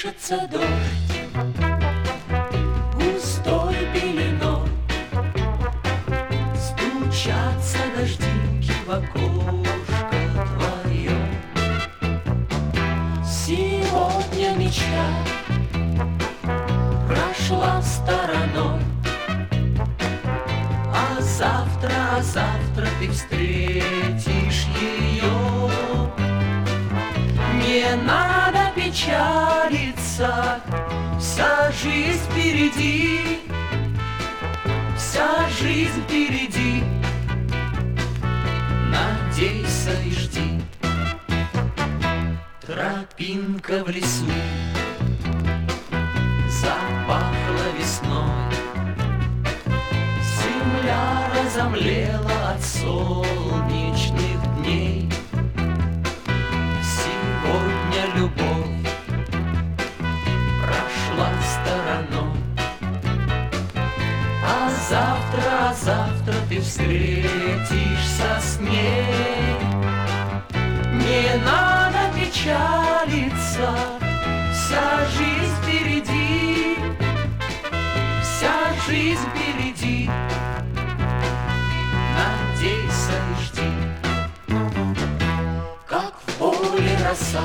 колышется дождь густой пеленой, стучатся дождинки в окошко твое. Сегодня мечта прошла стороной, а завтра ты встретишь ее. Не надо печалиться, вся жизнь впереди, вся жизнь впереди. Надейся и жди. Тропинка в лесу запахла весной, земля разомлела от солнечных дней. Сегодня любовь прошла стороной, а завтра ты встретишься с ней. Не надо печалиться, вся жизнь впереди, вся жизнь впереди. Надейся и жди. Как в поле роса,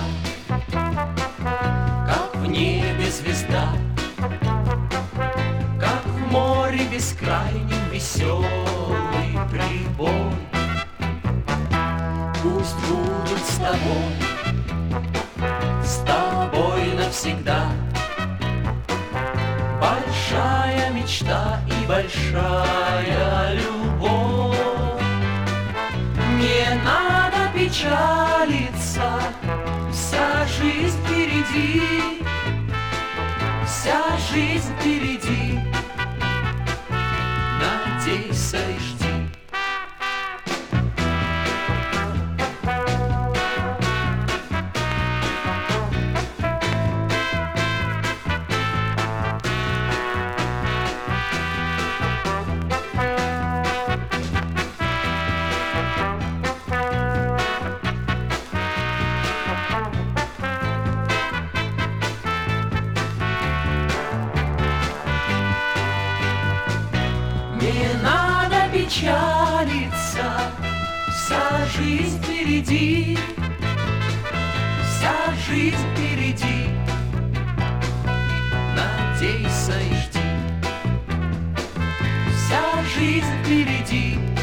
как в небе звезда, как в море бескрайнем веселый прибой. Пусть будут с тобой навсегда большая мечта и большая любовь. Не надо печалиться, вся жизнь впереди, вся жизнь впереди. Надейся и жди. Не надо печалиться, вся жизнь впереди, вся жизнь впереди. Надейся и жди. Вся жизнь впереди.